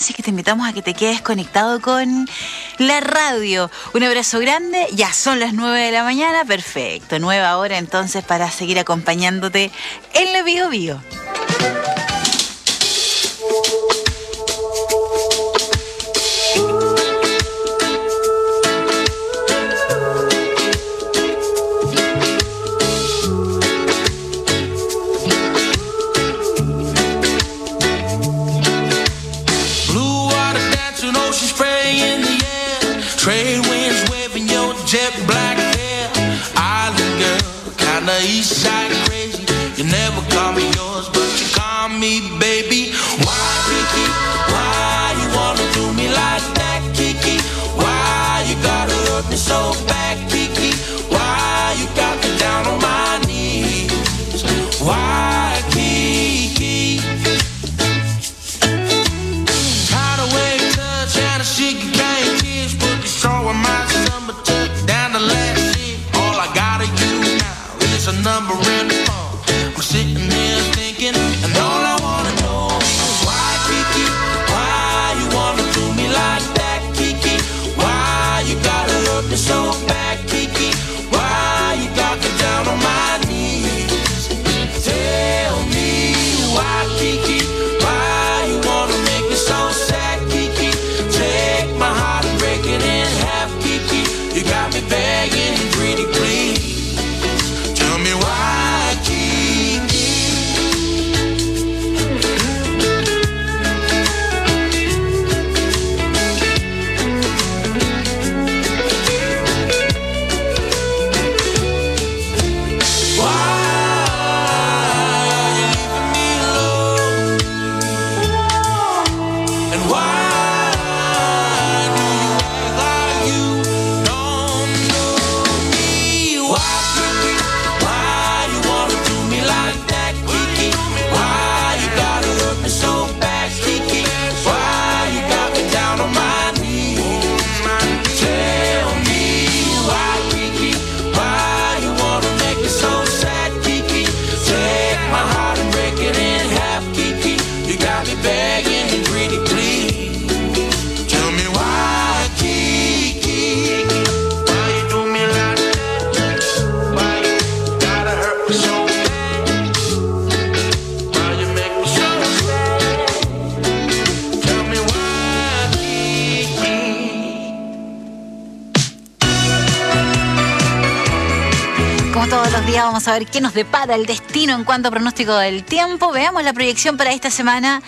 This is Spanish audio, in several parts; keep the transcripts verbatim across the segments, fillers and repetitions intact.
así que te invitamos a que te quedes conectado con la radio. Un abrazo grande, ya son las nueve de la mañana, perfecto, nueva hora entonces para seguir acompañándote en la Bio Bio. Jet black hair, island girl, kinda east side crazy. You never call me yours, but you call me baby. Why, Kiki? Why you wanna do me like that, Kiki? Why you gotta hurt me so bad, Kiki? Why you got me down on my knees? Why, Kiki? Try to wake touch and a shit you can't kiss, put the straw in my summer touch. Down the last shit, all I gotta do now is a number in the phone. I'm sitting there thinking, and all I wanna know is why, Kiki? Why you wanna do me like that, Kiki? Why you gotta hurt me so bad, Kiki? Why you got me down on my knees? Tell me why, Kiki? Why you wanna make me so sad, Kiki? Take my heart and break it in half, Kiki. You got me begging, pretty please. Tell me why, Kiki. Why are you leaving me alone? And why? Vamos a ver qué nos depara el destino en cuanto a pronóstico del tiempo. Veamos la proyección para esta semana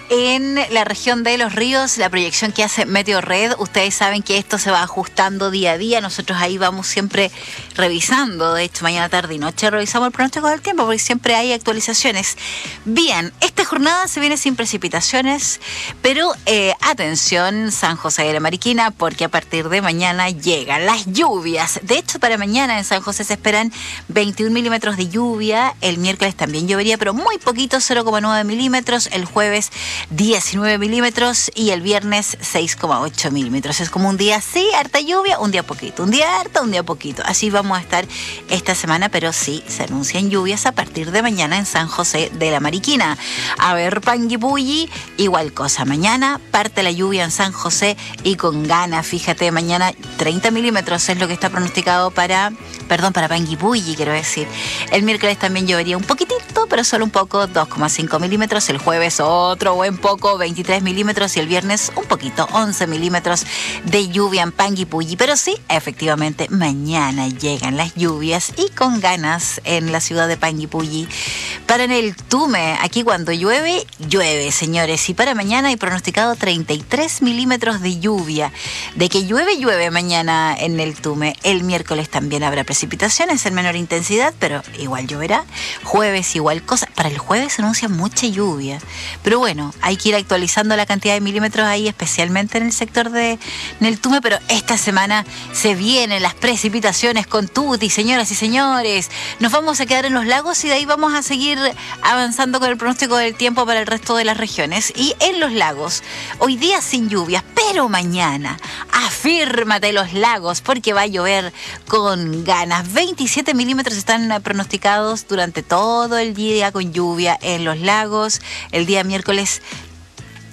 en la región de Los Ríos, la proyección que hace Meteorred. Ustedes saben que esto se va ajustando día a día. Nosotros ahí vamos siempre revisando. De hecho, mañana, tarde y noche revisamos el pronóstico del tiempo porque siempre hay actualizaciones. Bien, esta jornada se viene sin precipitaciones, pero eh, atención, San José de la Mariquina, porque a partir de mañana llegan las lluvias. De hecho, para mañana en San José se esperan veintiún milímetros de lluvia. El miércoles también llovería, pero muy poquito, cero coma nueve milímetros. El jueves diecinueve milímetros y el viernes seis coma ocho milímetros. Es como un día sí, harta lluvia, un día poquito, un día harta, un día poquito. Así vamos a estar esta semana, pero sí se anuncian lluvias a partir de mañana en San José de la Mariquina. A ver, Panguipulli, igual cosa. Mañana parte la lluvia en San José y con ganas. Fíjate, mañana treinta milímetros es lo que está pronosticado para, perdón, para Panguipulli, quiero decir. El miércoles también llovería un poquitito, pero solo un poco, dos coma cinco milímetros. El jueves otro buen poco, veintitrés milímetros. Y el viernes un poquito, once milímetros de lluvia en Panguipulli. Pero sí, efectivamente, mañana llegan las lluvias y con ganas en la ciudad de Panguipulli. Para en el Tume, aquí cuando llueve, llueve, señores. Y para mañana hay pronosticado treinta y tres milímetros de lluvia. De que llueve, llueve mañana en el Tume. El miércoles también habrá precipitaciones en menor intensidad, pero igual lloverá. Jueves igual cosa. Para el jueves se anuncia mucha lluvia. Pero bueno, hay que ir actualizando la cantidad de milímetros ahí, especialmente en el sector de Neltume. Pero esta semana se vienen las precipitaciones con tutti, señoras y señores. Nos vamos a quedar en los lagos y de ahí vamos a seguir avanzando con el pronóstico del tiempo para el resto de las regiones. Y en los lagos, hoy día sin lluvias, pero mañana, afírmate los lagos, porque va a llover con ganas. veintisiete milímetros están pronosticados durante todo el día con lluvia en los lagos. El día miércoles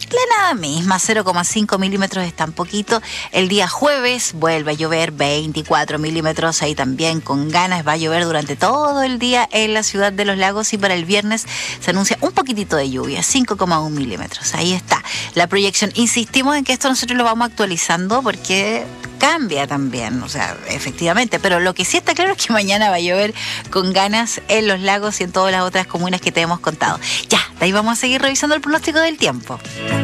la nada misma, cero coma cinco milímetros es tan poquito. El día jueves vuelve a llover veinticuatro milímetros, ahí también con ganas, va a llover durante todo el día en la ciudad de Los Lagos, y para el viernes se anuncia un poquitito de lluvia, cinco coma uno milímetros. Ahí está la proyección. Insistimos en que esto nosotros lo vamos actualizando porque cambia también, o sea, efectivamente, pero lo que sí está claro es que mañana va a llover con ganas en Los Lagos y en todas las otras comunas que te hemos contado. Ya, de ahí vamos a seguir revisando el pronóstico del tiempo.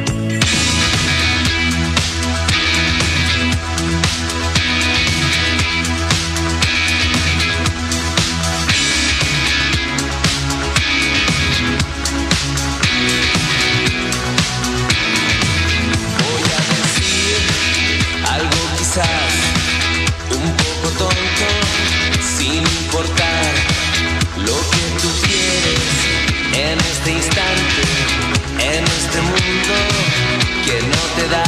Un poco tonto, sin importar lo que tú quieres en este instante, en este mundo que no te da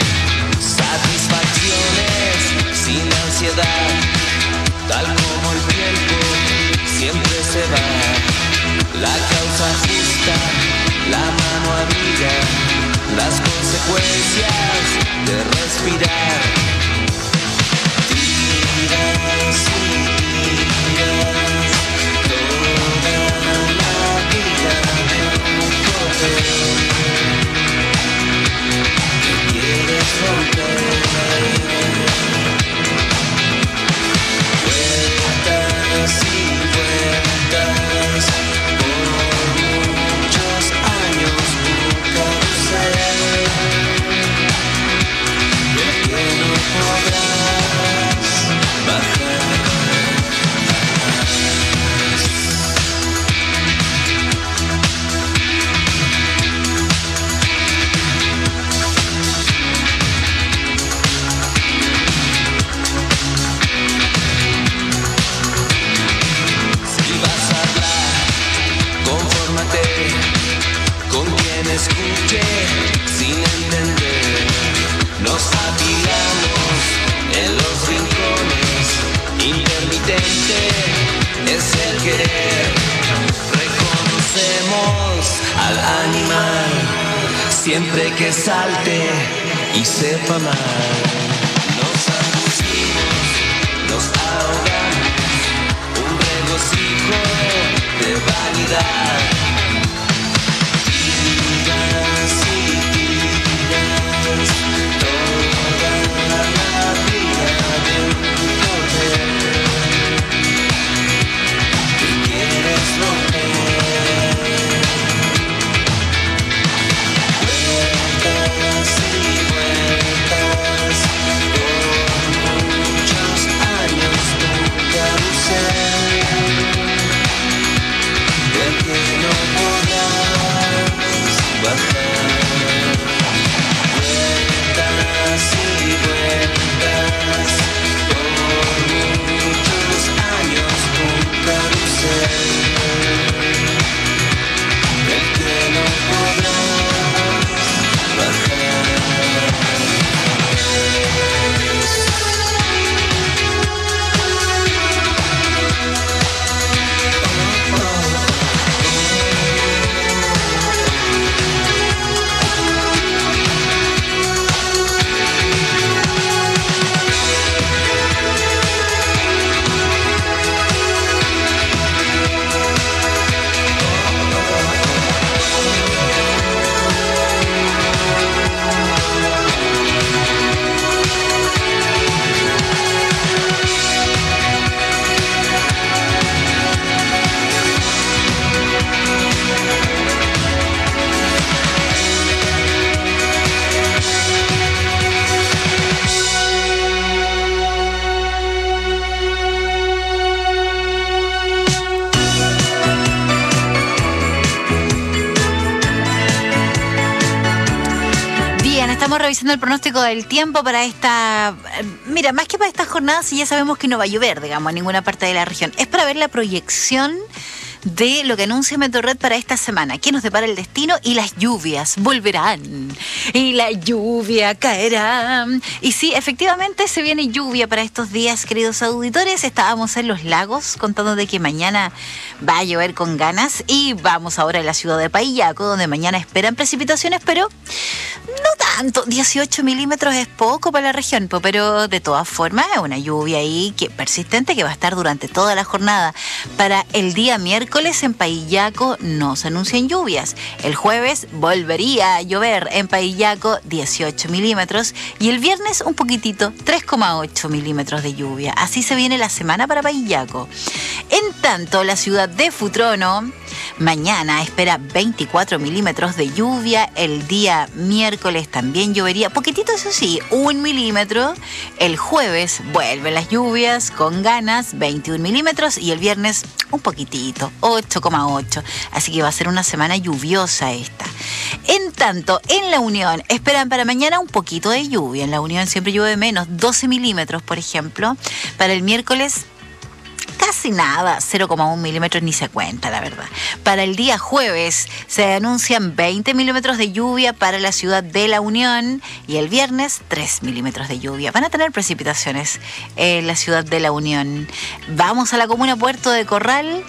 satisfacciones, sin ansiedad, tal como el tiempo siempre se va. La causa justa, la mano amiga, las consecuencias de respirar. Tiras y tiras toda la vida de un correr que quieres romper. Vueltas y vueltas por muchos años, un carrusel del que no podrás bajar. Si vas a hablar, confórmate con quien escuche sin entender. Nos apilamos en los rincones, intermitente es el querer. Reconocemos al animal siempre que salte y sepa mal. Nos angustiamos, nos ahogamos, un regocijo de vanidad. Tiras y tiras toda la vida de un correr que quieres romper. Vueltas y vueltas por muchos años, un carrusel del que no podrás bajar. Vueltas y vueltas por muchos años, un carrusel del que no podrás bajar. Bien, estamos revisando el pronóstico del tiempo para esta... Mira, más que para esta jornada, si ya sabemos que no va a llover, digamos, en ninguna parte de la región. Es para ver la proyección de lo que anuncia Meteorred para esta semana. ¿Qué nos depara el destino? Y las lluvias volverán. Y la lluvia caerá. Y sí, efectivamente se viene lluvia para estos días, queridos auditores. Estábamos en los lagos contando de que mañana va a llover con ganas. Y vamos ahora a la ciudad de Paillaco, donde mañana esperan precipitaciones, pero no tanto. dieciocho milímetros es poco para la región, pero de todas formas es una lluvia ahí que, persistente que va a estar durante toda la jornada. Para el día miércoles en Paillaco no se anuncian lluvias. El jueves volvería a llover en Paillaco dieciocho milímetros y el viernes un poquitito, tres coma ocho milímetros de lluvia. Así se viene la semana para Paillaco. En tanto, la ciudad de Futrono mañana espera veinticuatro milímetros de lluvia. El día miércoles también llovería, poquitito eso sí, un milímetro. El jueves vuelven las lluvias con ganas, veintiún milímetros. Y el viernes un poquitito, ocho coma ocho. Así que va a ser una semana lluviosa esta. En tanto, en La Unión esperan para mañana un poquito de lluvia. En La Unión siempre llueve menos, doce milímetros por ejemplo. Para el miércoles casi nada, cero coma uno milímetros, ni se cuenta, la verdad. Para el día jueves se anuncian veinte milímetros de lluvia para la ciudad de La Unión y el viernes tres milímetros de lluvia. Van a tener precipitaciones en la ciudad de La Unión. Vamos a la comuna Puerto de Corral.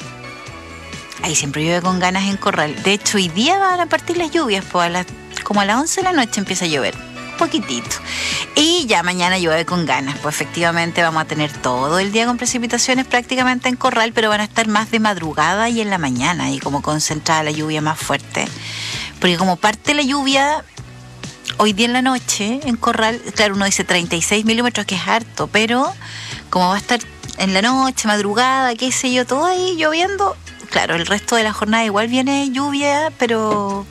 Ahí siempre llueve con ganas en Corral. De hecho, hoy día van a partir las lluvias, pues a las, como a las once de la noche empieza a llover. Poquitito. Y ya mañana llueve con ganas, pues efectivamente vamos a tener todo el día con precipitaciones prácticamente en Corral, pero van a estar más de madrugada y en la mañana y como concentrada la lluvia más fuerte, porque como parte la lluvia hoy día en la noche en Corral, claro, uno dice treinta y seis milímetros, que es harto, pero como va a estar en la noche, madrugada, qué sé yo, todo ahí lloviendo, claro, el resto de la jornada igual viene lluvia, pero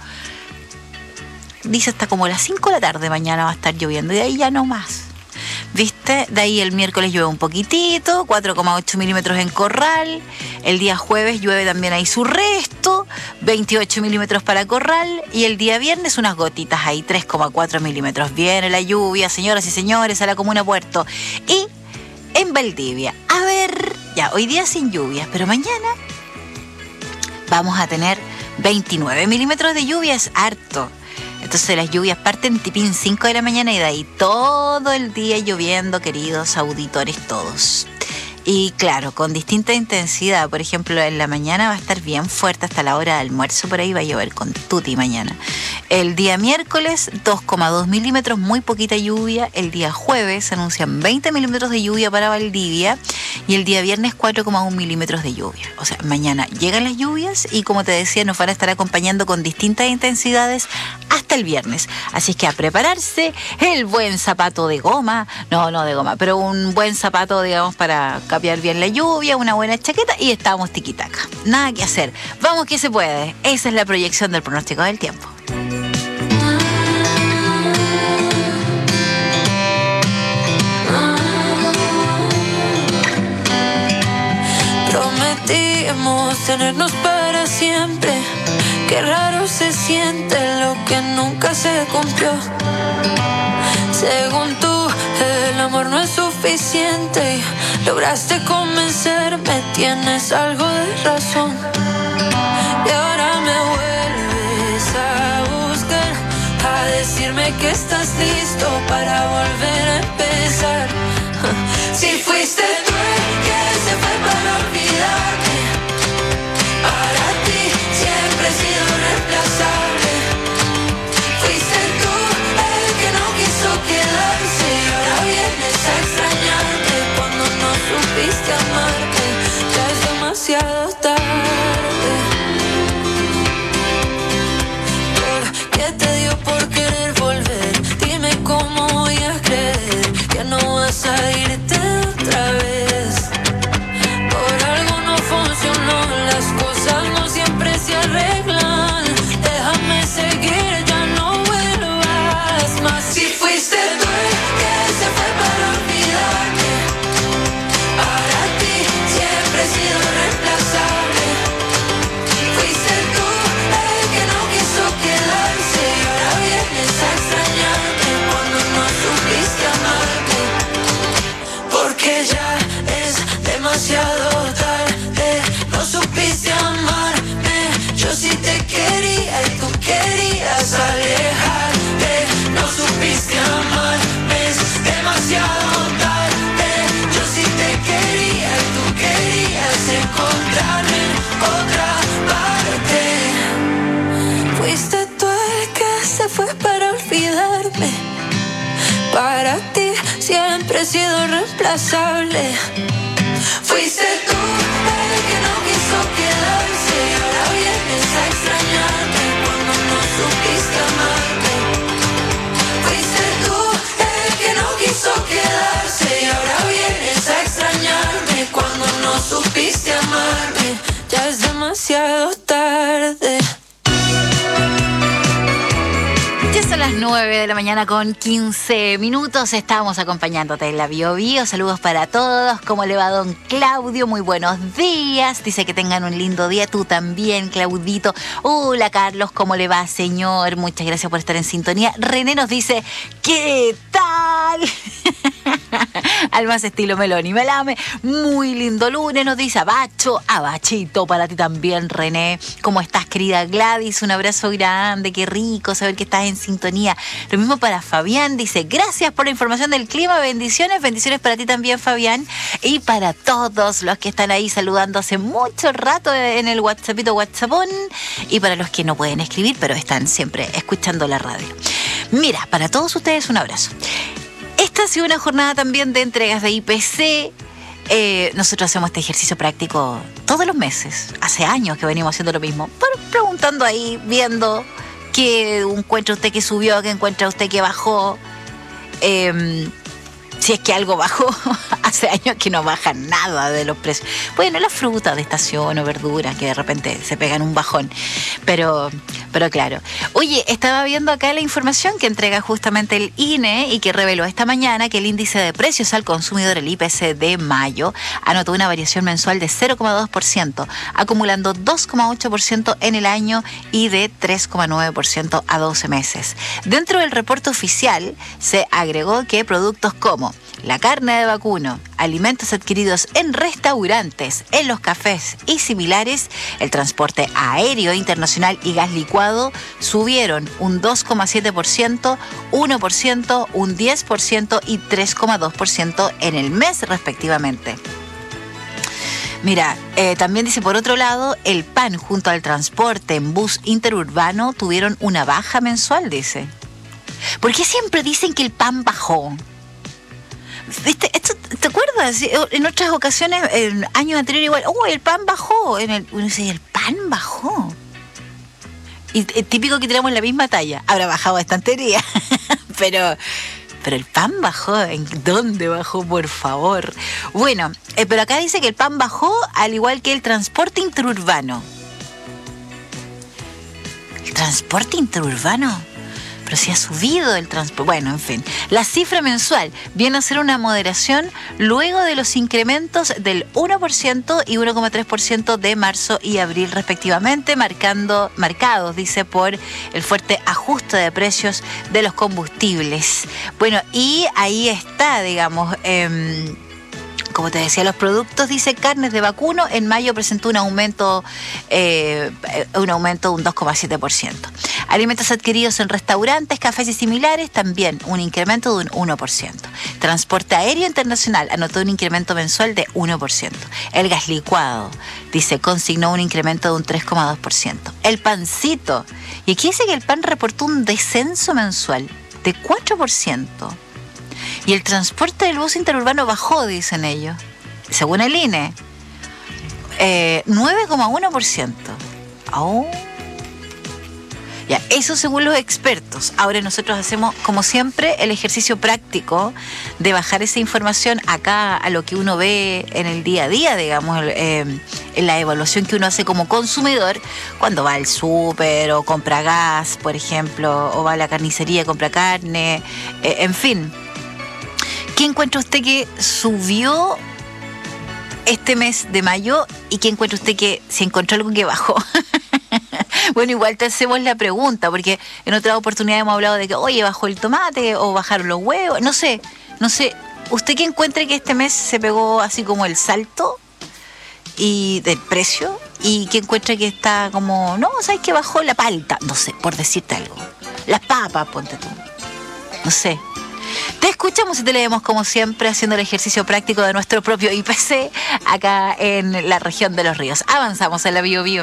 dice hasta como las cinco de la tarde mañana va a estar lloviendo y de ahí ya no más. ¿Viste? De ahí el miércoles llueve un poquitito, cuatro coma ocho milímetros en Corral. El día jueves llueve también ahí su resto, veintiocho milímetros para Corral. Y el día viernes unas gotitas ahí, tres coma cuatro milímetros. Viene la lluvia, señoras y señores, a la comuna Puerto. Y en Valdivia, a ver, ya, hoy día sin lluvias, pero mañana vamos a tener veintinueve milímetros de lluvia, es harto. Entonces las lluvias parten tipín cinco de la mañana y de ahí todo el día lloviendo, queridos auditores todos. Y claro, con distinta intensidad. Por ejemplo, en la mañana va a estar bien fuerte hasta la hora de almuerzo, por ahí va a llover con tuti mañana. El día miércoles, dos coma dos milímetros, muy poquita lluvia. El día jueves se anuncian veinte milímetros de lluvia para Valdivia. Y el día viernes, cuatro coma uno milímetros de lluvia. O sea, mañana llegan las lluvias y, como te decía, nos van a estar acompañando con distintas intensidades hasta el viernes. Así es que a prepararse, el buen zapato de goma. No, no de goma, pero un buen zapato, digamos, para capear bien la lluvia, una buena chaqueta y estamos tiquitaca. Nada que hacer. Vamos que se puede. Esa es la proyección del pronóstico del tiempo. Prometimos tenernos para siempre. Qué raro se siente lo que nunca se cumplió. Según tú, el amor no es suficiente. Lograste convencerme, tienes algo de razón. Y ahora me vuelves a buscar, a decirme que estás listo para volver a empezar. Si fuiste tú el que se fue para olvidarte, para ti siempre he sido reemplazable. Fuiste tú el que no quiso quedarse y ahora vienes a extrañarte cuando no supiste amarte. Ya es demasiado tarde. ¿Por qué te dio por querer volver? Dime cómo voy a creer que no vas a irte otra vez. Por algo no fue para ti siempre he sido reemplazable. Fuiste tú el que no quiso quedarse y ahora vienes a extrañarme cuando no supiste amarme. Fuiste tú el que no quiso quedarse y ahora vienes a extrañarme cuando no supiste amarme. Ya es demasiado tarde. Ya son las nueve de la mañana con quince minutos. Estamos acompañándote en la Bio Bio. Saludos para todos. ¿Cómo le va don Claudio? Muy buenos días. Dice que tengan un lindo día. Tú también, Claudito. Hola, Carlos. ¿Cómo le va, señor? Muchas gracias por estar en sintonía. René nos dice, ¿qué tal? Al más estilo Meloni Melame. Muy lindo lunes, nos dice Abacho. Abachito para ti también, René. ¿Cómo estás, querida Gladys? Un abrazo grande. Qué rico saber que estás en sintonía. Lo mismo para Fabián, dice, gracias por la información del clima, bendiciones, bendiciones para ti también, Fabián, y para todos los que están ahí saludando hace mucho rato en el WhatsAppito WhatsAppón, y para los que no pueden escribir, pero están siempre escuchando la radio. Mira, para todos ustedes un abrazo. Esta ha sido una jornada también de entregas de I P C. Eh, nosotros hacemos este ejercicio práctico todos los meses, hace años que venimos haciendo lo mismo, pero preguntando ahí, viendo qué encuentra usted que subió, qué encuentra usted que bajó, eh, si es que algo bajó. Hace años que no baja nada de los precios. Bueno, la fruta de estación o verduras que de repente se pegan un bajón, pero, pero claro. Oye, estaba viendo acá la información que entrega justamente el I N E y que reveló esta mañana que el índice de precios al consumidor, el I P C de mayo, anotó una variación mensual de cero coma dos por ciento, acumulando dos coma ocho por ciento en el año y de tres coma nueve por ciento a doce meses. Dentro del reporte oficial se agregó que productos como la carne de vacuno, alimentos adquiridos en restaurantes, en los cafés y similares, el transporte aéreo internacional y gas licuado subieron un dos coma siete por ciento, uno por ciento, un diez por ciento y tres coma dos por ciento en el mes respectivamente. Mira, eh, también dice, por otro lado, el pan junto al transporte en bus interurbano tuvieron una baja mensual, dice. ¿Por qué siempre dicen que el pan bajó? ¿Viste? Esto, ¿te acuerdas? En otras ocasiones, en años anteriores igual, oh, el pan bajó. En el, uno dice, el pan bajó. Y es típico que tiramos la misma talla. Habrá bajado de estantería. pero, pero el pan bajó. ¿En dónde bajó, por favor? Bueno, eh, pero acá dice que el pan bajó al igual que el transporte interurbano. ¿El transporte interurbano? Pero si ha subido el transporte. Bueno, en fin. La cifra mensual viene a ser una moderación luego de los incrementos del uno por ciento y uno coma tres por ciento de marzo y abril respectivamente, marcando, marcados, dice, por el fuerte ajuste de precios de los combustibles. Bueno, y ahí está, digamos... Eh, Como te decía, los productos, dice, carnes de vacuno, en mayo presentó un aumento, eh, un aumento de un dos coma siete por ciento. Alimentos adquiridos en restaurantes, cafés y similares, también un incremento de un uno por ciento. Transporte aéreo internacional anotó un incremento mensual de uno por ciento. El gas licuado, dice, consignó un incremento de un tres coma dos por ciento. El pancito, y aquí dice que el pan reportó un descenso mensual de cuatro por ciento. Y el transporte del bus interurbano bajó, dicen ellos, según el I N E, eh, nueve coma uno por ciento. Oh. Ya, eso según los expertos. Ahora nosotros hacemos, como siempre, el ejercicio práctico de bajar esa información acá a lo que uno ve en el día a día, digamos, eh, en la evaluación que uno hace como consumidor cuando va al súper o compra gas, por ejemplo, o va a la carnicería, compra carne, eh, en fin. ¿Qué encuentra usted que subió este mes de mayo y qué encuentra usted que se encontró algo que bajó? Bueno, igual te hacemos la pregunta, porque en otra oportunidad hemos hablado de que, oye, bajó el tomate o bajaron los huevos, no sé, no sé. ¿Usted qué encuentra que este mes se pegó así como el salto y del precio? ¿Y qué encuentra que está como, no, sabes que bajó la palta? No sé, por decirte algo. Las papas, ponte tú. No sé. Te escuchamos y te leemos como siempre haciendo el ejercicio práctico de nuestro propio I P C acá en la región de Los Ríos. Avanzamos en la Bio Bio.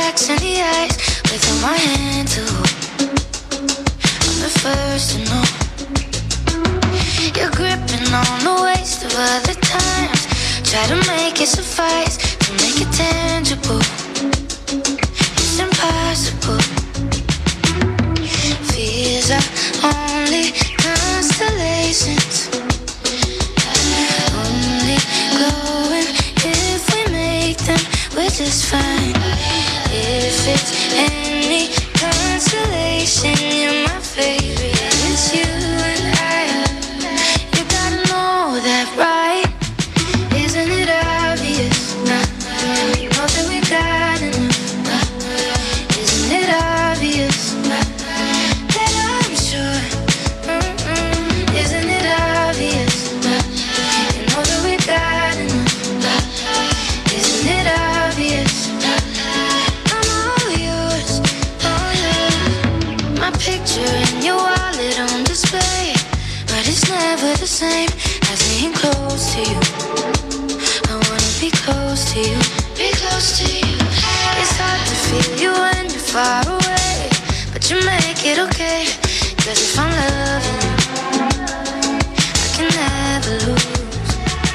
cracks in the ice without my hand to hold. I'm the first to know. You're gripping on the waste of other times. Try to make it suffice, to make it tangible. It's impossible. Fears are only constellations, only glowing if we make them. We're just fine. If it's any consolation, you're my favorite. It's you and I. You gotta know that, right? Isn't it obvious? You know that we got enough. Isn't it obvious that I'm sure? Mm-mm. Isn't it obvious? You know that we got enough. Isn't it obvious? I'm all yours, all yours. My picture in your wallet on display, but it's never the same as being close to you. I wanna be close to you, be close to you. It's hard to feel you when you're far away, but you make it okay. Cause if I'm loving you, I can never lose.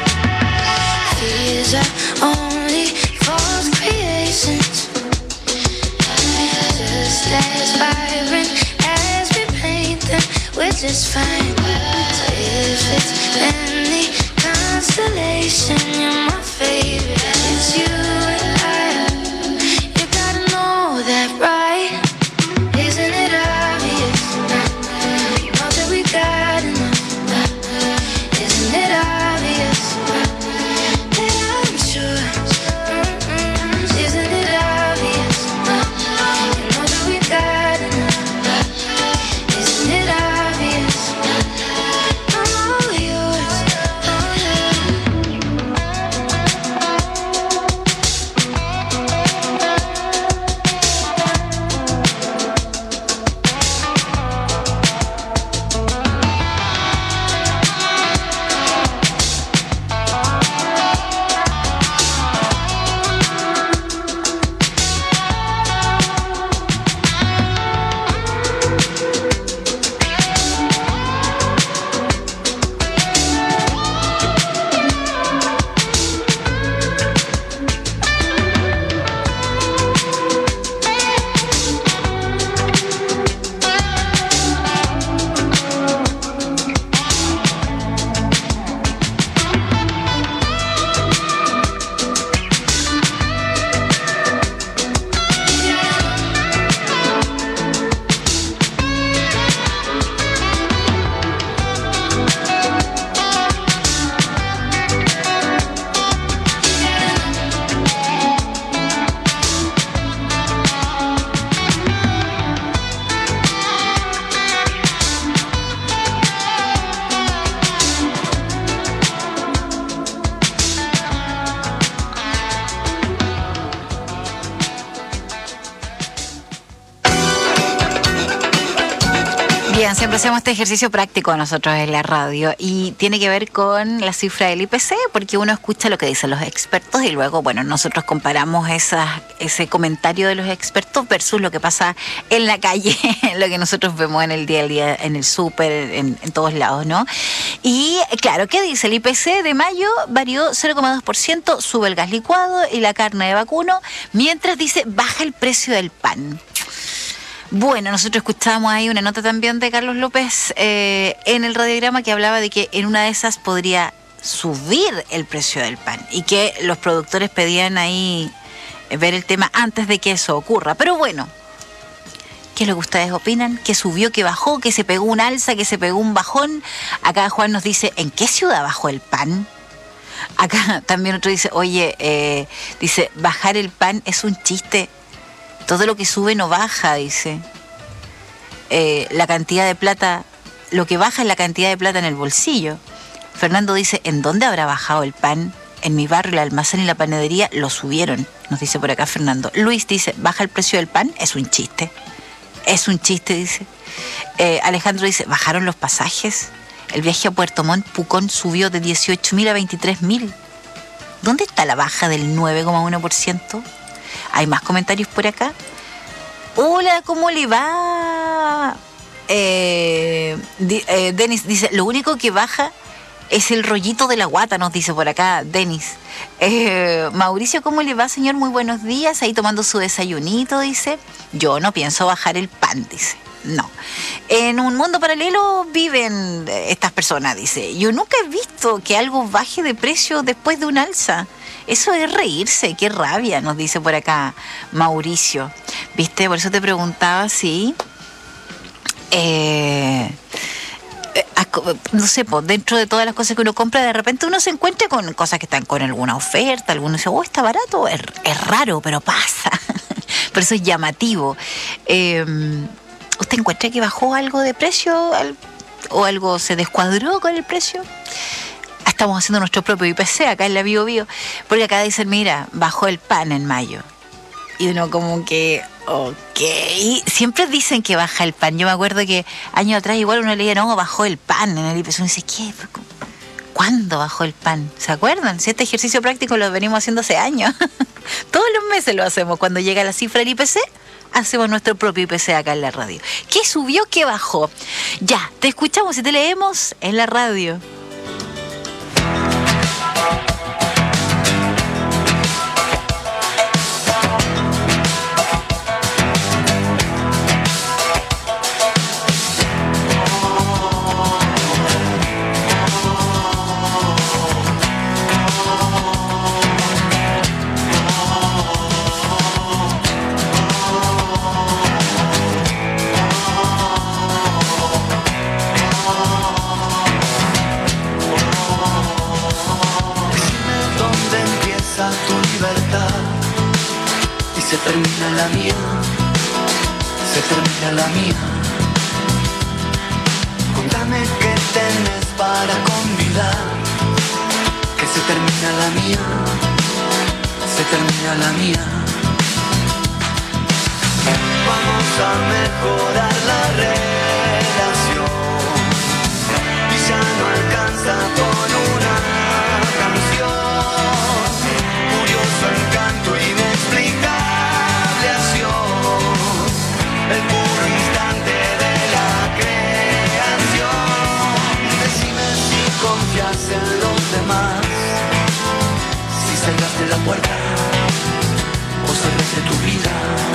Fears are only false creations, just as vibrant as we paint them. We're just fine. So if it's any constellation, you're my favorite. It's you and I. You gotta know that, right? Isn't it obvious? You know that we got enough. Isn't it obvious that I'm sure? Mm-mm. Isn't it obvious? You know that we got enough. Isn't it obvious? I'm all yours, all yours. Bien, siempre hacemos este ejercicio práctico nosotros en la radio y tiene que ver con la cifra del I P C, porque uno escucha lo que dicen los expertos y luego, bueno, nosotros comparamos esa, ese comentario de los expertos versus lo que pasa en la calle, lo que nosotros vemos en el día a día, en el súper, en, en todos lados, ¿no? Y claro, ¿qué dice? El I P C de mayo varió cero coma dos por ciento, sube el gas licuado y la carne de vacuno, mientras dice baja el precio del pan. Bueno, nosotros escuchábamos ahí una nota también de Carlos López eh, en el radiograma que hablaba de que en una de esas podría subir el precio del pan y que los productores pedían ahí ver el tema antes de que eso ocurra. Pero bueno, ¿qué es lo que ustedes opinan? ¿Que subió, que bajó, que se pegó un alza, que se pegó un bajón? Acá Juan nos dice, ¿en qué ciudad bajó el pan? Acá también otro dice, oye, eh, dice, bajar el pan es un chiste. Todo lo que sube no baja, dice. Eh, la cantidad de plata, lo que baja es la cantidad de plata en el bolsillo. Fernando dice, ¿en dónde habrá bajado el pan? En mi barrio, el almacén y la panadería lo subieron, nos dice por acá Fernando. Luis dice, ¿baja el precio del pan? Es un chiste. Es un chiste, dice. Eh, Alejandro dice, ¿bajaron los pasajes? El viaje a Puerto Montt, Pucón, subió de dieciocho mil a veintitrés mil. ¿Dónde está la baja del nueve coma uno por ciento? Hay más comentarios por acá. Hola, ¿cómo le va? Eh, di, eh, Denis dice, lo único que baja es el rollito de la guata, nos dice por acá Denis. Eh, Mauricio, ¿cómo le va, señor? Muy buenos días. Ahí tomando su desayunito, dice. Yo no pienso bajar el pan, dice. No. En un mundo paralelo viven estas personas, dice. Yo nunca he visto que algo baje de precio después de un alza. Eso es reírse, qué rabia, nos dice por acá Mauricio. ¿Viste? Por eso te preguntaba si... Eh, no sé, pues dentro de todas las cosas que uno compra, de repente uno se encuentra con cosas que están con alguna oferta, alguno dice, oh, está barato, es, es raro, pero pasa. Por eso es llamativo. Eh, ¿Usted encuentra que bajó algo de precio o algo se descuadró con el precio? Estamos haciendo nuestro propio I P C acá en la Bio Bio, porque acá dicen, mira, bajó el pan en mayo. Y uno como que, ok, siempre dicen que baja el pan. Yo me acuerdo que años atrás igual uno leía, no, bajó el pan en el I P C. Uno dice, ¿qué? ¿Cuándo bajó el pan? ¿Se acuerdan? Si este ejercicio práctico lo venimos haciendo hace años. Todos los meses lo hacemos. Cuando llega la cifra del I P C, hacemos nuestro propio I P C acá en la radio. ¿Qué subió? ¿Qué bajó? Ya, te escuchamos y te leemos en la radio. Se termina la mía, se termina la mía. Contame qué tenés para convidar. Que se termina la mía, se termina la mía. Vamos a mejorar la relación y ya no alcanza con una canción. Curioso encanto inexplicable. El puro instante de la creación. Decime si confías en los demás, si cerraste la puerta o cerraste tu vida.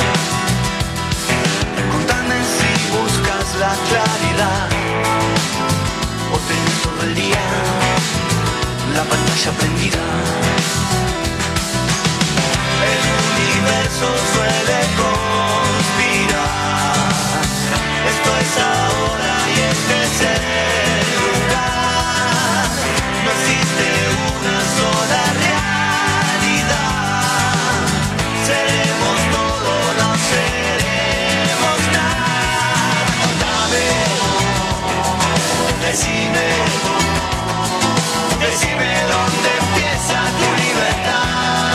Contame si buscas la claridad o tenés todo el día la pantalla prendida. El universo suele conspirar. Esto es ahora y este es el lugar. No existe una sola realidad. Seremos todo, no seremos nada. Contame, decime, decime dónde empieza tu libertad.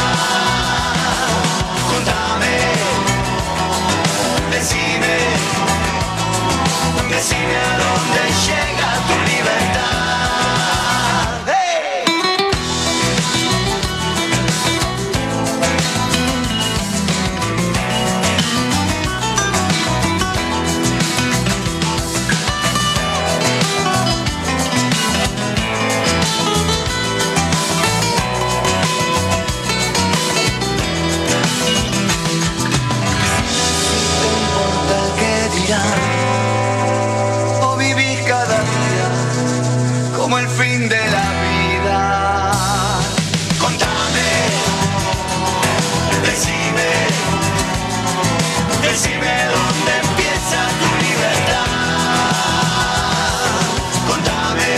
Decime, decime a dónde llega tu libertad. ¡Hey! O vivís cada día como el fin de la vida. Contame, decime, decime dónde empieza tu libertad. Contame,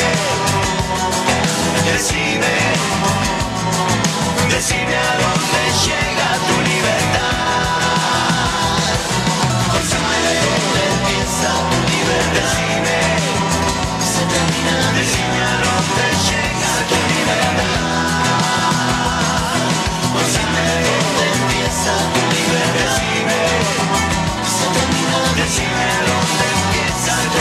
decime, decime a dónde llega tu libertad. Decime, se termina, decime a dónde llega tu libertad. Decime dónde empieza tu libertad. Decime, se termina, decime a dónde empieza tu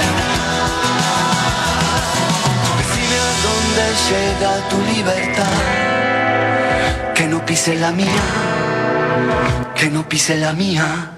libertad. Decime a dónde llega tu libertad. Que no pise la mía, que no pise la mía.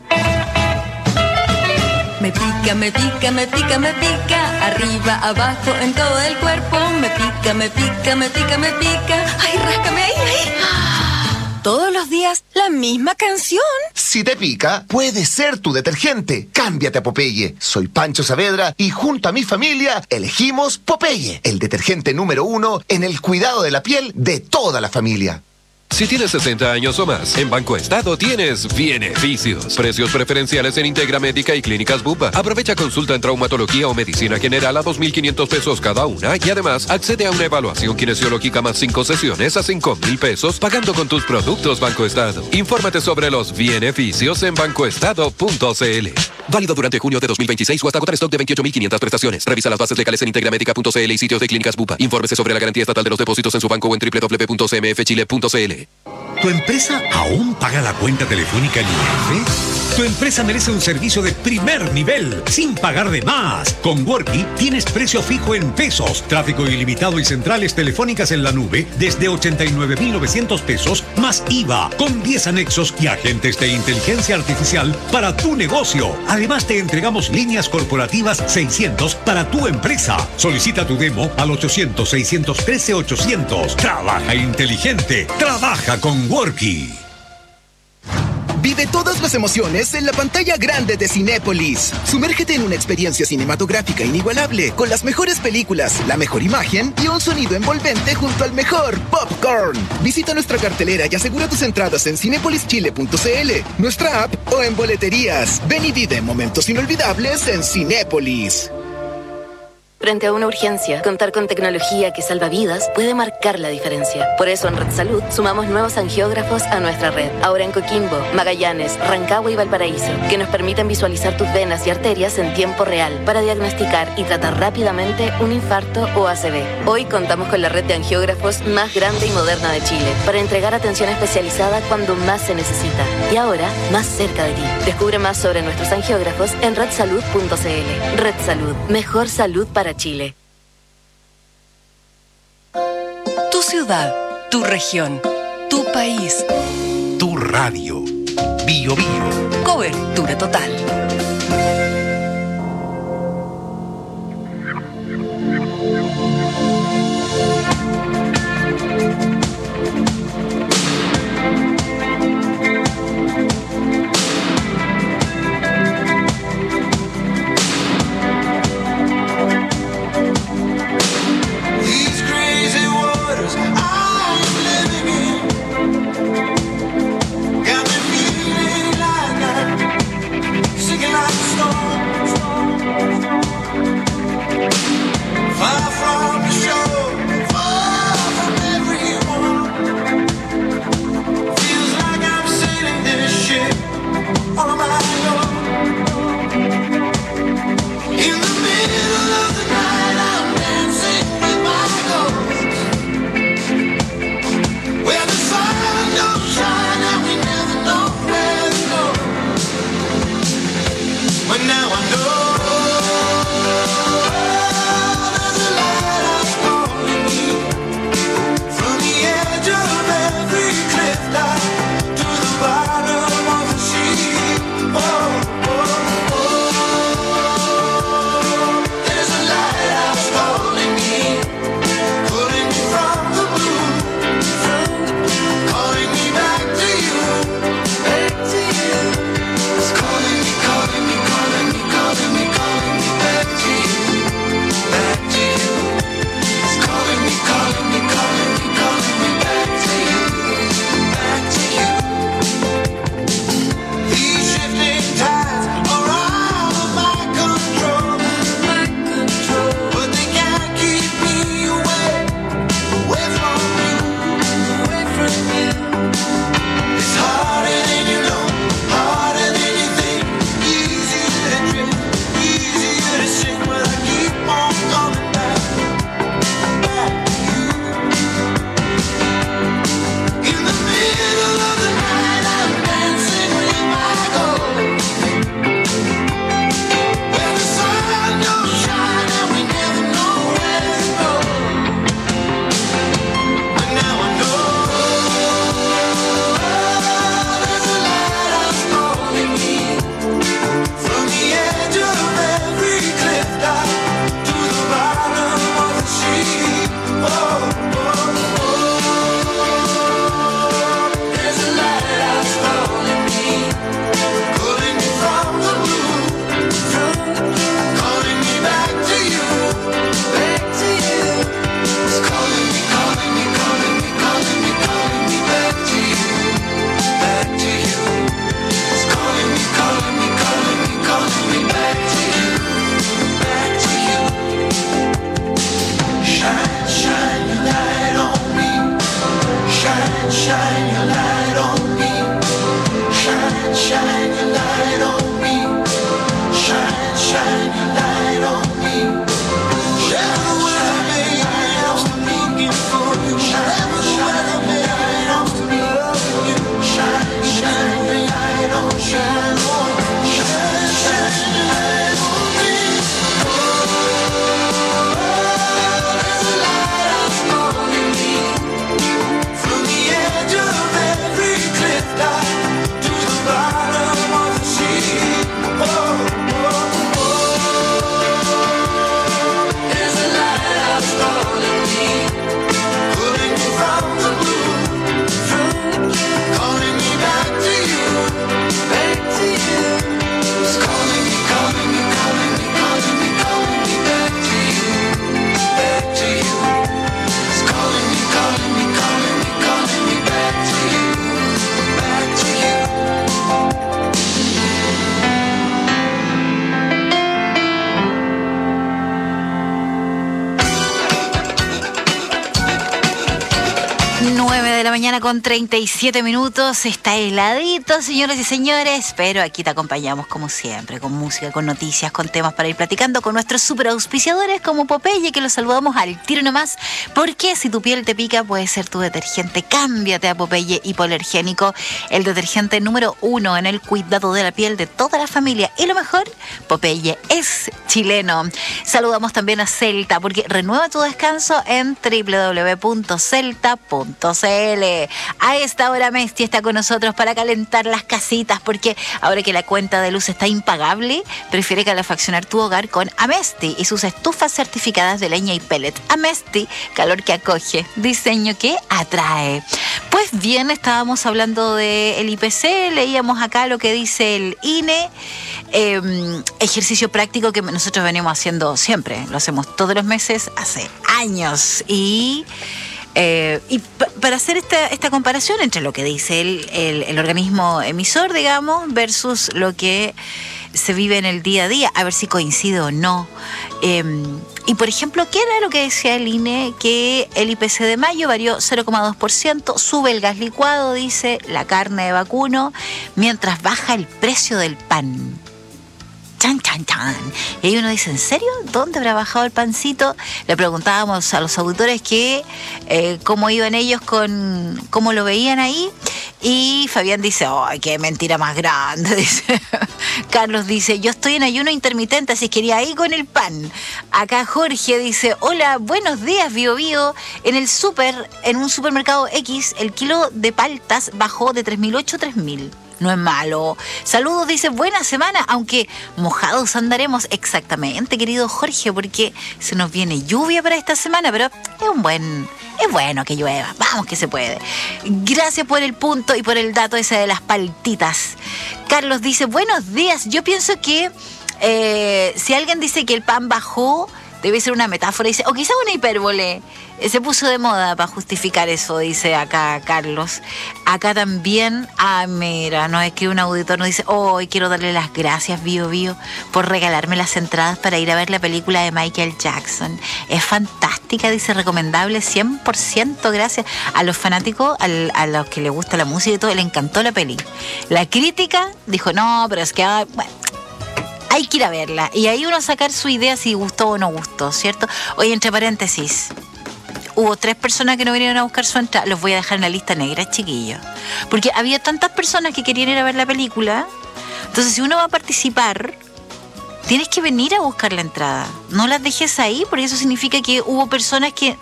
Me pica, me pica, me pica, me pica, arriba, abajo, en todo el cuerpo. Me pica, me pica, me pica, me pica. Ay, ráscame ahí, ahí. Todos los días la misma canción. Si te pica, puede ser tu detergente. Cámbiate a Popeye. Soy Pancho Saavedra y junto a mi familia elegimos Popeye, el detergente número uno en el cuidado de la piel de toda la familia. Si tienes sesenta años o más, en Banco Estado tienes beneficios. Precios preferenciales en Integra Médica y Clínicas Bupa. Aprovecha consulta en traumatología o medicina general a dos mil quinientos pesos cada una y además accede a una evaluación kinesiológica más cinco sesiones a cinco mil pesos pagando con tus productos Banco Estado. Infórmate sobre los beneficios en bancoestado punto cl. Válido durante junio de dos mil veintiséis o hasta agotar stock de veintiocho mil quinientas prestaciones. Revisa las bases legales en integramédica punto cl y sitios de Clínicas Bupa. Infórmese sobre la garantía estatal de los depósitos en su banco o en doble u doble u doble u punto c m f chile punto c l. ¿Tu empresa aún paga la cuenta telefónica en I E F? Tu empresa merece un servicio de primer nivel, sin pagar de más. Con Worky tienes precio fijo en pesos, tráfico ilimitado y centrales telefónicas en la nube desde ochenta y nueve mil novecientos pesos, más I V A, con diez anexos y agentes de inteligencia artificial para tu negocio. Además te entregamos líneas corporativas seiscientos para tu empresa. Solicita tu demo al ochocientos, seiscientos trece, ochocientos. Trabaja inteligente, trabaja con Worky. Vive todas las emociones en la pantalla grande de Cinépolis. Sumérgete en una experiencia cinematográfica inigualable, con las mejores películas, la mejor imagen y un sonido envolvente junto al mejor popcorn. Visita nuestra cartelera y asegura tus entradas en cinépolis chile punto c l, nuestra app o en boleterías. Ven y vive momentos inolvidables en Cinépolis. Frente a una urgencia, contar con tecnología que salva vidas puede marcar la diferencia. Por eso en Red Salud sumamos nuevos angiógrafos a nuestra red. Ahora en Coquimbo, Magallanes, Rancagua y Valparaíso, que nos permiten visualizar tus venas y arterias en tiempo real para diagnosticar y tratar rápidamente un infarto o A C V. Hoy contamos con la red de angiógrafos más grande y moderna de Chile para entregar atención especializada cuando más se necesita. Y ahora, más cerca de ti. Descubre más sobre nuestros angiógrafos en red salud punto c l. Red Salud. Mejor salud para Chile. Tu ciudad, tu región, tu país. Tu radio. Bio Bio. Cobertura total. Got me feeling like I'm de la mañana con treinta y siete minutos. Está heladito, señores y señores, pero aquí te acompañamos como siempre, con música, con noticias, con temas para ir platicando con nuestros super auspiciadores como Popeye, que los saludamos al tiro nomás, porque si tu piel te pica puede ser tu detergente. Cámbiate a Popeye Hipoalergénico, el detergente número uno en el cuidado de la piel de toda la familia. Y lo mejor, Popeye es chileno. Saludamos también a Celta, porque renueva tu descanso en doble u doble u doble u punto celta punto c l. A esta hora Mesti está con nosotros para calentar las casitas, porque ahora que la cuenta de luz está impagable, prefiere calefaccionar tu hogar con Amesti y sus estufas certificadas de leña y pellet. Amesti, calor que acoge, diseño que atrae. Pues bien, estábamos hablando del I P C, leíamos acá lo que dice el I N E, eh, ejercicio práctico que nosotros venimos haciendo siempre, lo hacemos todos los meses, hace años, y... Eh, y p- para hacer esta, esta comparación entre lo que dice el, el, el organismo emisor, digamos, versus lo que se vive en el día a día, a ver si coincide o no. Eh, y por ejemplo, ¿qué era lo que decía el I N E? Que el I P C de mayo varió cero coma dos por ciento, sube el gas licuado, dice, la carne de vacuno, mientras baja el precio del pan. Chan, chan, chan. Y ahí uno dice, ¿en serio? ¿Dónde habrá bajado el pancito? Le preguntábamos a los auditores que eh, cómo iban ellos con, cómo lo veían ahí. Y Fabián dice, ¡ay, qué mentira más grande! Dice. Carlos dice, yo estoy en ayuno intermitente, así que iría ahí con el pan. Acá Jorge dice, hola, buenos días, Bio Bio. En el súper, en un supermercado X, el kilo de paltas bajó de tres mil ocho a tres mil. No es malo. Saludos, dice, buena semana, aunque mojados andaremos. Exactamente, querido Jorge, porque se nos viene lluvia para esta semana, pero es un buen, es bueno que llueva. Vamos que se puede. Gracias por el punto y por el dato ese de las paltitas. Carlos dice, buenos días. Yo pienso que eh, si alguien dice que el pan bajó, debe ser una metáfora, dice, o quizá una hipérbole. Se puso de moda para justificar eso, dice acá Carlos. Acá también, ah, mira, nos escribe un auditor, nos dice, hoy oh, quiero darle las gracias, Bio Bio, por regalarme las entradas para ir a ver la película de Michael Jackson. Es fantástica, dice, recomendable, cien por ciento, gracias. A los fanáticos, al, a los que les gusta la música y todo, le encantó la peli. La crítica dijo, no, pero es que, ah, bueno, hay que ir a verla. Y ahí uno sacar su idea si gustó o no gustó, ¿cierto? Oye, entre paréntesis, hubo tres personas que no vinieron a buscar su entrada. Los voy a dejar en la lista negra, chiquillos. Porque había tantas personas que querían ir a ver la película. Entonces, si uno va a participar, tienes que venir a buscar la entrada. No las dejes ahí, porque eso significa que hubo personas que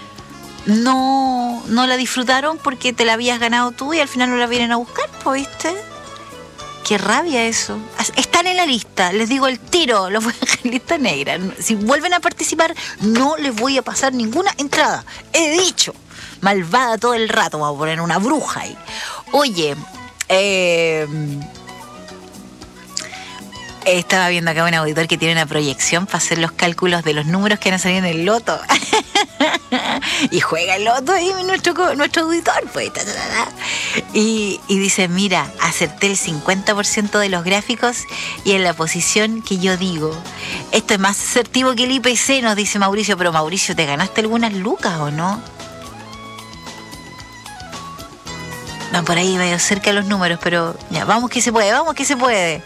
no, no la disfrutaron porque te la habías ganado tú y al final no la vienen a buscar, ¿viste? Qué rabia eso. Están en la lista, les digo el tiro, los voy a dejar en lista negra. Si vuelven a participar, no les voy a pasar ninguna entrada. He dicho, malvada todo el rato, vamos a poner una bruja ahí. Oye, eh, estaba viendo acá un auditor que tiene una proyección para hacer los cálculos de los números que van a salir en el loto. Y juega el loto ahí nuestro, nuestro auditor, pues. Ta, ta, ta. Y, y dice, mira, acerté el cincuenta por ciento de los gráficos y en la posición que yo digo. Esto es más asertivo que el I P C, nos dice Mauricio. Pero Mauricio, ¿te ganaste algunas lucas o no? Van por ahí medio cerca los números, pero ya, vamos que se puede, vamos que se puede.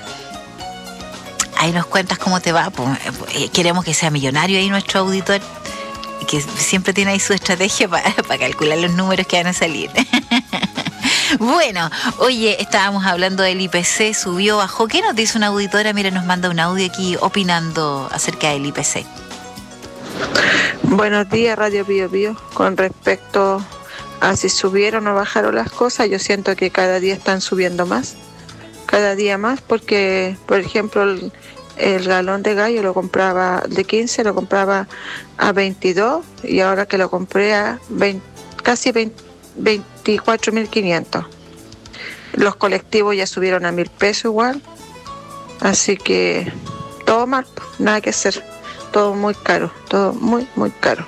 Ahí nos cuentas cómo te va. Pues, eh, queremos que sea millonario ahí nuestro auditor, que siempre tiene ahí su estrategia para, para calcular los números que van a salir. Bueno, oye, estábamos hablando del I P C, subió, bajó. ¿Qué nos dice una auditora? Mira, nos manda un audio aquí opinando acerca del I P C. Buenos días, Radio Bio Bio. Con respecto a si subieron o bajaron las cosas, yo siento que cada día están subiendo más. Cada día más, porque, por ejemplo, el, el galón de gallo lo compraba de quince, lo compraba a veintidós y ahora que lo compré a veinte, casi veinte, veinticuatro mil quinientos. Los colectivos ya subieron a mil pesos igual, así que todo mal, nada que hacer, todo muy caro, todo muy, muy caro.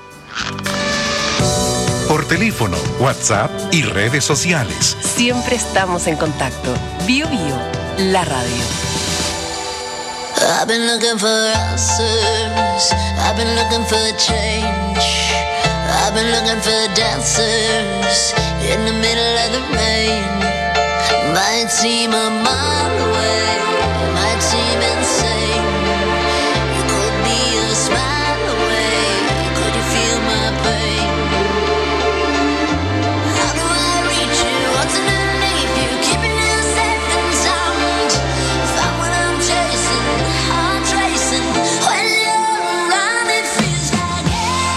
Por teléfono, WhatsApp y redes sociales. Siempre estamos en contacto. Bio Bio, la radio. I've been looking for answers, I've been looking for change, I've been looking for dancers in the middle of the rain. Might seem a mile away, might seem insane. You could be a smile away, could you feel my pain? How do I reach you? What's underneath you? Keeping you safe and sound. Find what I'm chasing, I'm tracing. When you're around it feels like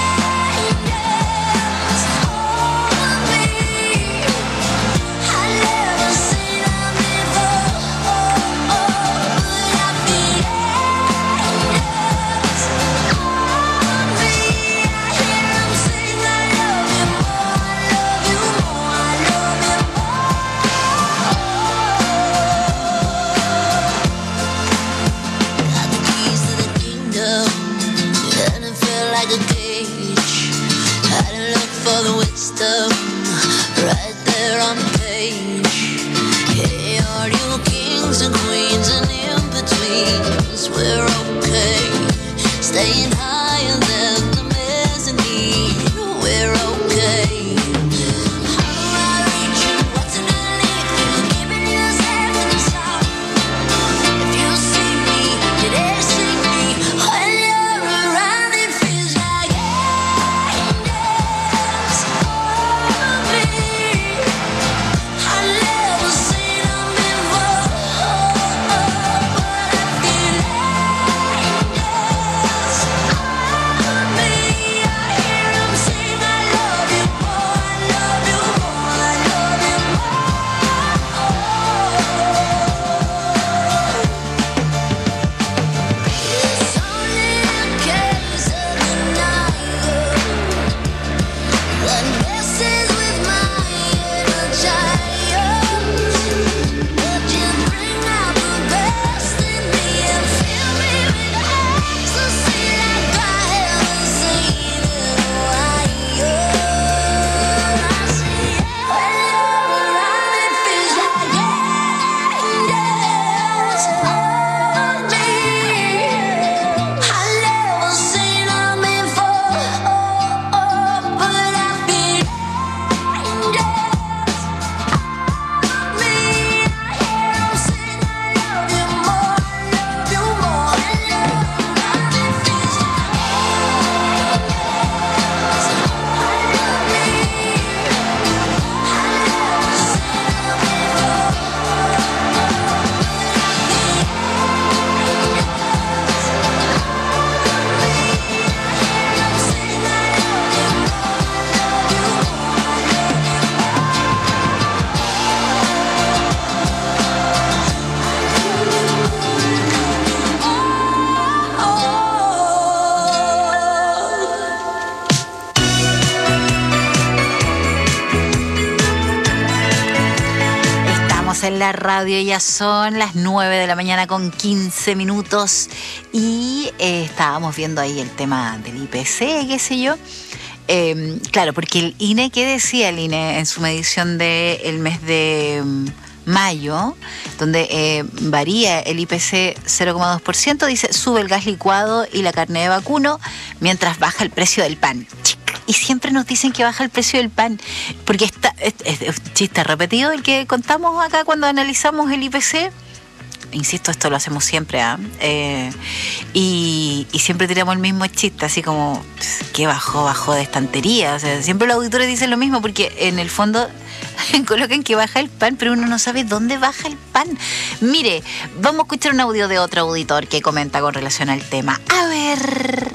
angels over me. I never seen them before, but I feel angels over me. I hear them sing, I love you more, I love you more, I love you more. Got the keys to the kingdom, and it felt like a cage. Had to look for the wisdom right there on the page. Hey, all you kings and queens and in betweens, we're okay. Staying higher than the mezzanine, we're okay. How do I reach you? What's underneath you? Keeping you safe in the sound. If you see me, did they see me? When you're around, it feels like angels over me. I never seen them before, but I feel angels over me. I hear them sing, I love you more, I love you more, I love you It's only a case of denial that messes with my inner child. But you bring out the best in me and fill me with ecstasy like I haven't seen in a while. I see when you're around, it feels like angels over me. I never seen them before, but I feel angels over me. I hear them sing, I love you more, I love you more. When you're around, it feels like angels over me. I never seen them before, Estamos en la radio, ya son las nueve de la mañana con quince minutos y eh, estábamos viendo ahí el tema del I P C, qué sé yo. Eh, claro, porque el I N E, ¿qué decía el I N E en su medición del mes de mm, mayo? Donde eh, varía el I P C cero coma dos por ciento, dice, sube el gas licuado y la carne de vacuno, mientras baja el precio del pan. Chic. Y siempre nos dicen que baja el precio del pan, porque está, es, es, es un chiste repetido el que contamos acá cuando analizamos el I P C. Insisto, esto lo hacemos siempre, ¿eh? Eh, y, y siempre tiramos el mismo chiste, así como, ¿qué bajó? Bajó de estantería. O sea, siempre los auditores dicen lo mismo, porque en el fondo colocan que baja el pan, pero uno no sabe dónde baja el pan. Mire, vamos a escuchar un audio de otro auditor que comenta con relación al tema. A ver.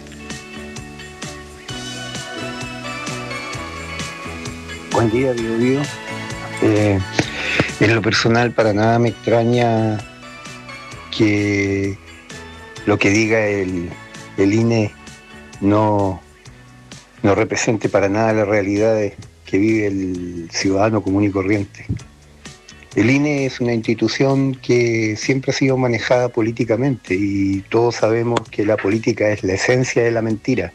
Buen día, Bio Bio. Eh, en lo personal, para nada me extraña que lo que diga el, el I N E no, no represente para nada la realidad de, que vive el ciudadano común y corriente. El I N E es una institución que siempre ha sido manejada políticamente y todos sabemos que la política es la esencia de la mentira.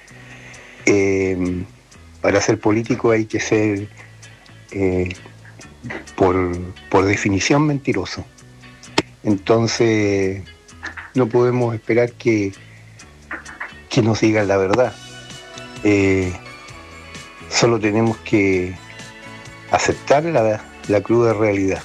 Eh, para ser político hay que ser, eh, por, por definición, mentiroso. Entonces, no podemos esperar que, que nos digan la verdad. Eh, Solo tenemos que aceptar la, la cruda realidad.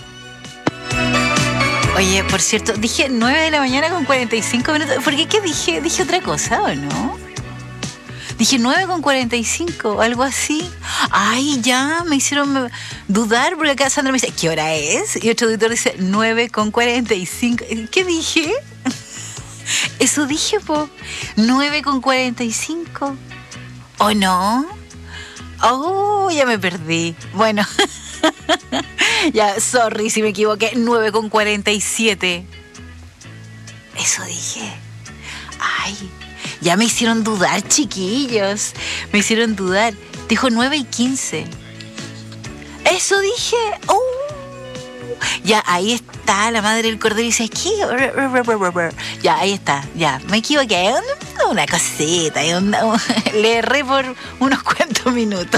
Oye, por cierto, dije nueve de la mañana con cuarenta y cinco minutos. ¿Por qué? ¿Qué dije? ¿Dije otra cosa o no? Dije nueve con cuarenta y cinco, algo así. Ay, ya, me hicieron dudar porque acá Sandra me dice, ¿qué hora es? Y otro auditor dice nueve con cuarenta y cinco. ¿Qué dije? Eso dije, po. nueve con cuarenta y cinco. ¿O no? Oh, ya me perdí. Bueno. Ya, sorry si me equivoqué. nueve con cuarenta y siete. Eso dije. Ay, ya me hicieron dudar, chiquillos. Me hicieron dudar. Dijo nueve y quince. Eso dije. Oh. Ya, ahí está la madre del cordero y dice, ¿qué? Ya, ahí está. Ya, me equivoqué. Una, una cosita. Una, le erré por unos cuantos minutos.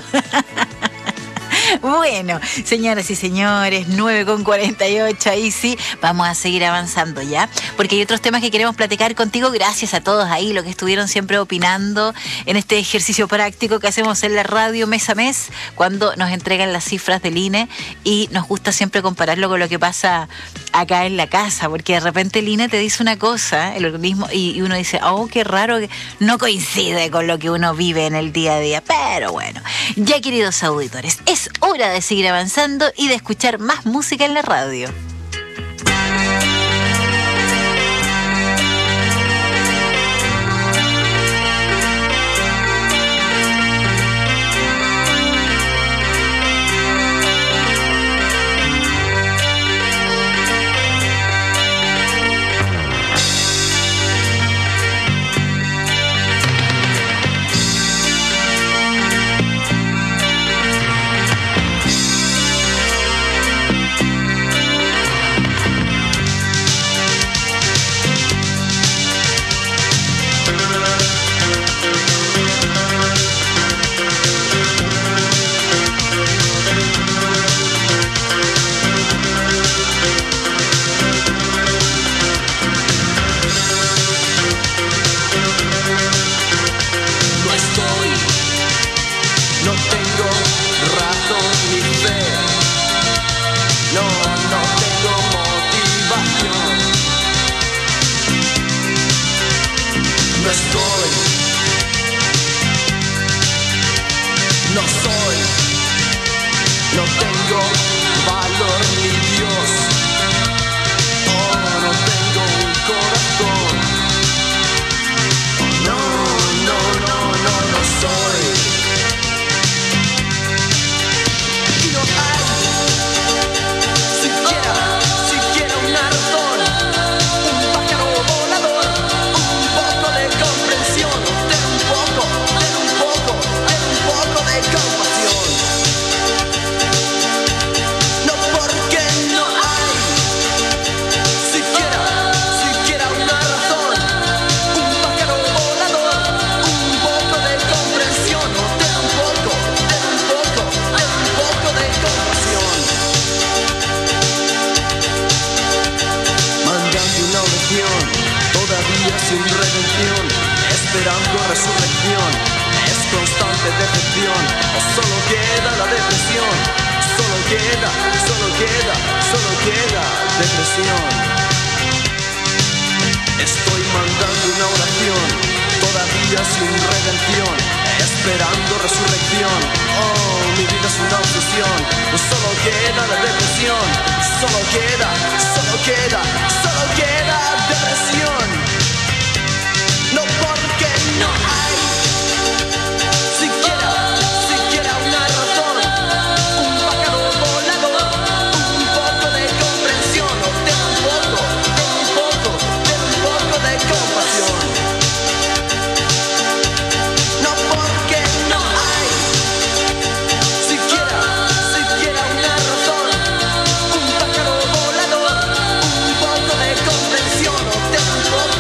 Bueno, señoras y señores, nueve con cuarenta y ocho, ahí sí, vamos a seguir avanzando ya, porque hay otros temas que queremos platicar contigo. Gracias a todos ahí, los que estuvieron siempre opinando en este ejercicio práctico que hacemos en la radio mes a mes, cuando nos entregan las cifras del I N E, y nos gusta siempre compararlo con lo que pasa acá en la casa, porque de repente el I N E te dice una cosa, el organismo, y, y uno dice, oh, qué raro, que no coincide con lo que uno vive en el día a día. Pero bueno, ya, queridos auditores, es hora de seguir avanzando y de escuchar más música en la radio. Un poco de comprensión, o ten un poco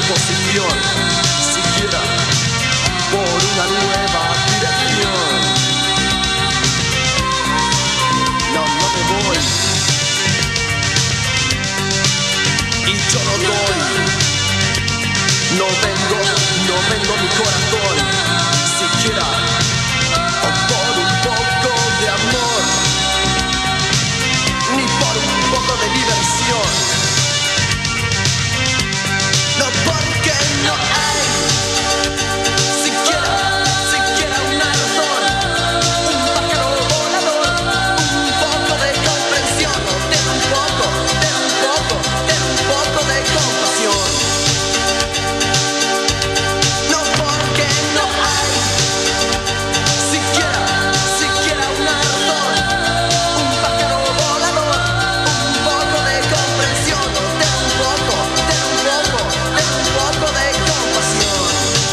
posición, siquiera por una nueva dirección. No, no me voy. Y yo no doy. No vengo, no vengo mi corazón, siquiera o por un poco de amor, ni por un poco de diversión. No, porque no hay siquiera, siquiera una razón, un pájaro volador, un poco de comprensión, de un poco, de un poco, de un poco de compasión. No, porque no hay siquiera, siquiera una razón, un pájaro volador, un poco de comprensión, de un poco, de un poco, de un poco de compasión.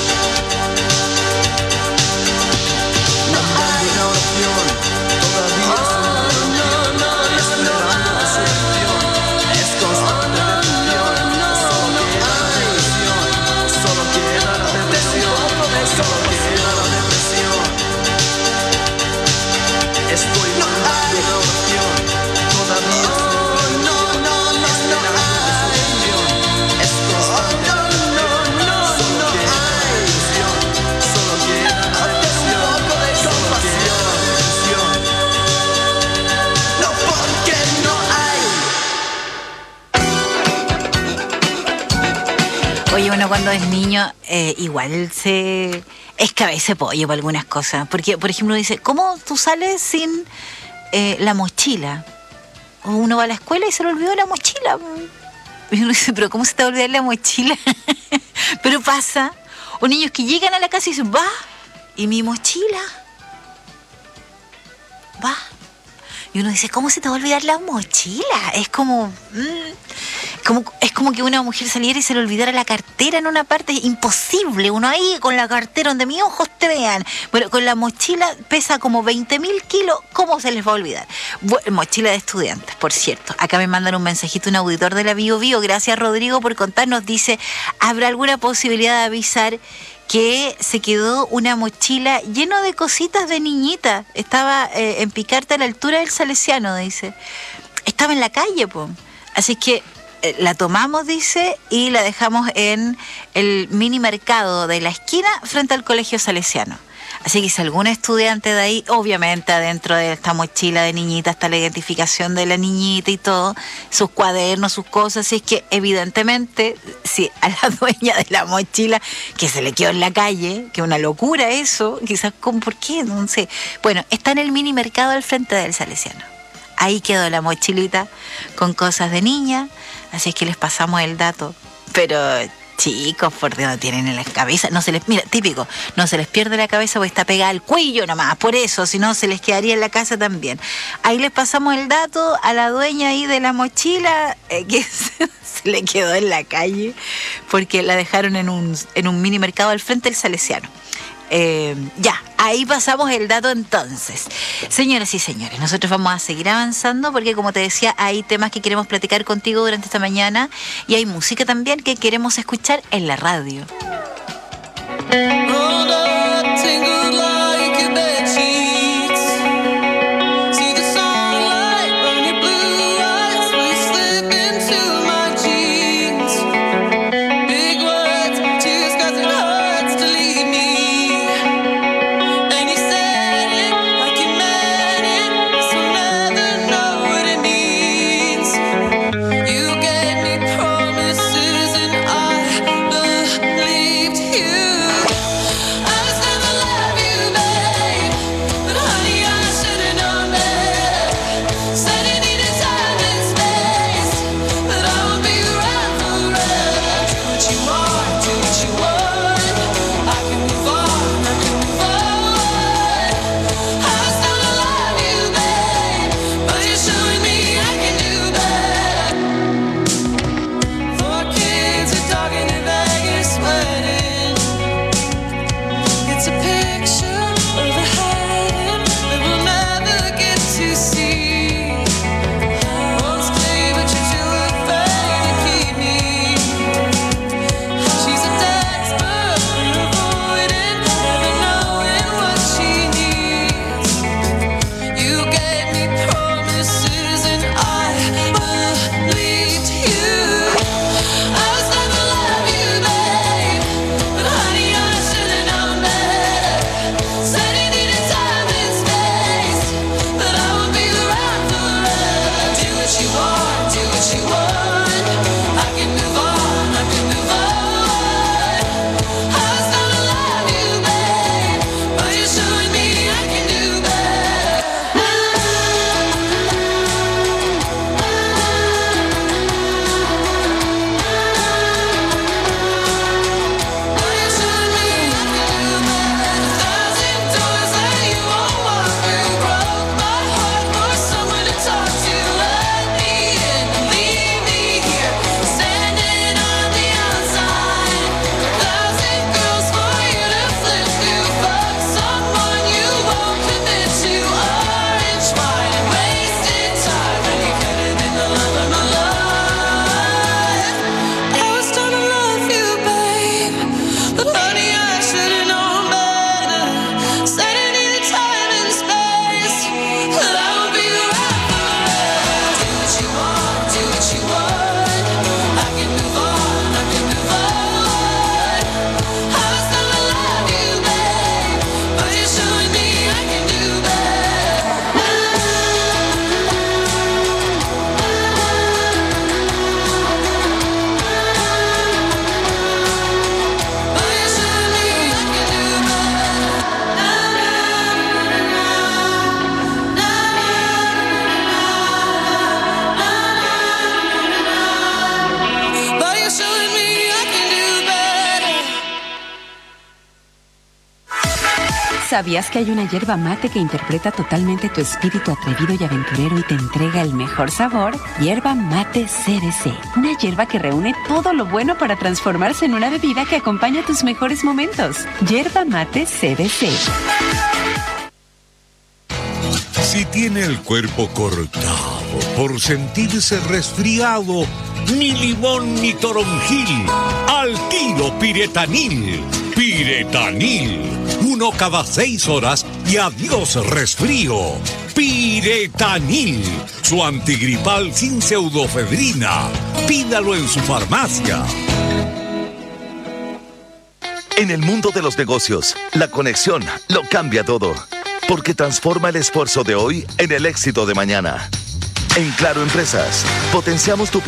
No hay una oración, todavía es una oración, esperando la solución, es constante depresión, solo queda la depresión, solo queda la depresión, solo queda la depresión. Estoy mandando una oración, todavía es una oración, esperando la solución, es constante depresión, solo queda la depresión, solo queda la depresión, solo queda la depresión. No, porque no hay. Oye, uno cuando es niño eh, igual se es cabeza de pollo para algunas cosas. Porque, por ejemplo, dice, ¿cómo tú sales sin eh, la mochila? O uno va a la escuela y se le olvidó la mochila. Y uno dice, ¿pero cómo se te va a olvidar la mochila? Pero pasa. O niños que llegan a la casa y dicen, va, ¿y mi mochila? Va. Y uno dice, ¿cómo se te va a olvidar la mochila? Es como, mm, como es como que una mujer saliera y se le olvidara la cartera en una parte. Es imposible. Uno ahí con la cartera donde mis ojos te vean. Bueno, con la mochila pesa como veinte mil kilos. ¿Cómo se les va a olvidar? Bueno, mochila de estudiantes, por cierto. Acá me mandan un mensajito, un auditor de la Bio Bio. Gracias, Rodrigo, por contarnos. Dice, ¿habrá alguna posibilidad de avisar que se quedó una mochila lleno de cositas de niñita? Estaba eh, en Picarte a la altura del Salesiano, dice. Estaba en la calle, po. Así que eh, la tomamos, dice, y la dejamos en el mini mercado de la esquina frente al Colegio Salesiano. Así que si algún estudiante de ahí, obviamente adentro de esta mochila de niñita está la identificación de la niñita y todo, sus cuadernos, sus cosas, así es que evidentemente si a la dueña de la mochila que se le quedó en la calle, que una locura eso, quizás con por qué, no sé. Bueno, está en el mini mercado al frente del Salesiano. Ahí quedó la mochilita con cosas de niña, así es que les pasamos el dato, pero chicos, por Dios, no tienen en la cabeza, no se les, mira, típico, no se les pierde la cabeza porque está pegada al cuello nomás, por eso, si no se les quedaría en la casa también. Ahí les pasamos el dato a la dueña ahí de la mochila, eh, que se, se le quedó en la calle, porque la dejaron en un, en un mini mercado al frente del Salesiano. Eh, ya, ahí pasamos el dato entonces. Señoras y señores, nosotros vamos a seguir avanzando porque, como te decía, hay temas que queremos platicar contigo durante esta mañana y hay música también que queremos escuchar en la radio. ¿Sabías que hay una hierba mate que interpreta totalmente tu espíritu atrevido y aventurero y te entrega el mejor sabor? Hierba mate C B C. Una hierba que reúne todo lo bueno para transformarse en una bebida que acompaña tus mejores momentos. Hierba mate C B C. Si tiene el cuerpo cortado por sentirse resfriado, ni limón ni toronjil, al tiro Piretanil. Piretanil, uno cada seis horas y adiós resfrío. Piretanil, su antigripal sin pseudofedrina. Pídalo en su farmacia. En el mundo de los negocios, la conexión lo cambia todo, porque transforma el esfuerzo de hoy en el éxito de mañana. En Claro Empresas, potenciamos tu